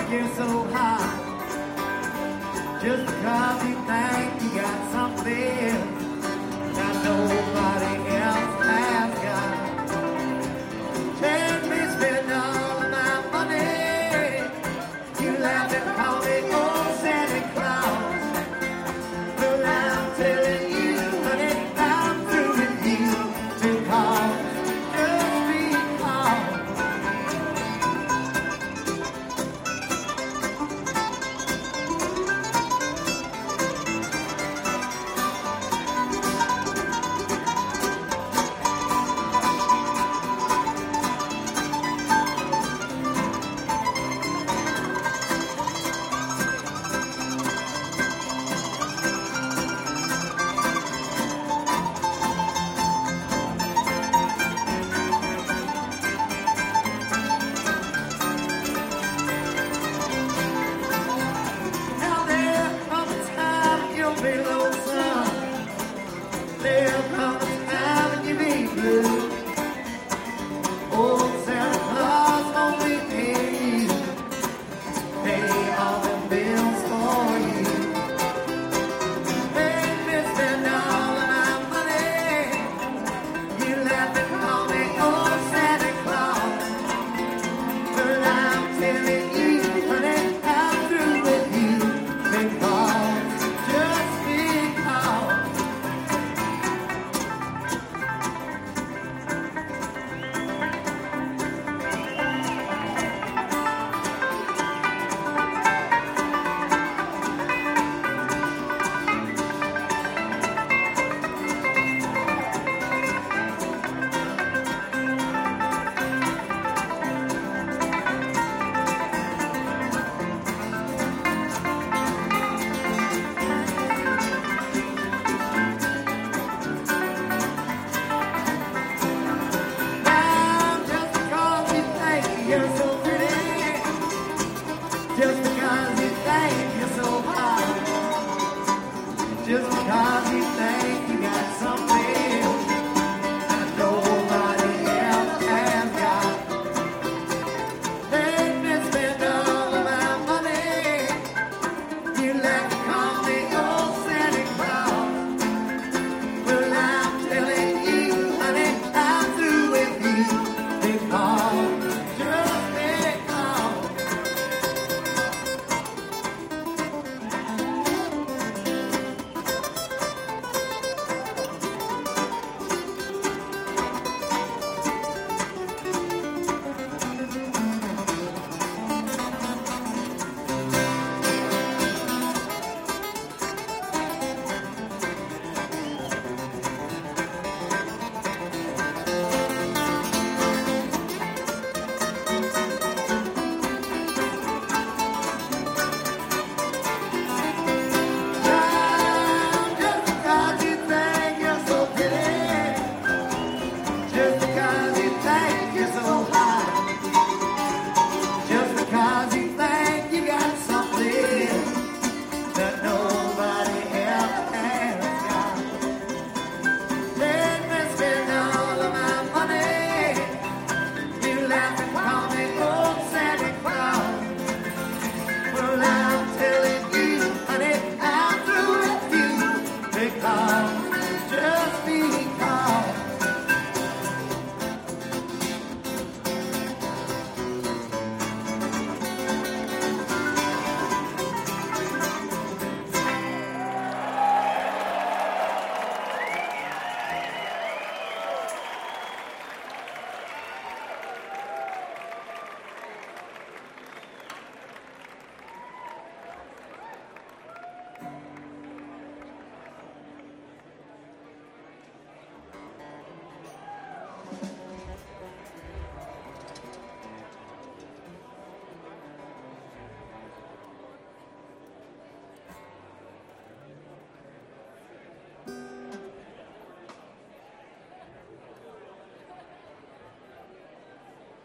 you're so hot, just because you think you got something that nobody else has got. Take me spend all of my money. You laugh and call me old Santa Claus. But I'm telling you, honey, I'm through with you because, just because. Now there comes a time you'll be lonesome. There'll come a time when you'll be blue. Old Santa Claus won't be paying you, pay all the bills for you. Make me spend all of my money. You laugh and call me old Santa Claus. But I'm telling you, honey, I'm through with you because, just because. Now, just because you think you're so pretty, just because you think you're so hot, just because you think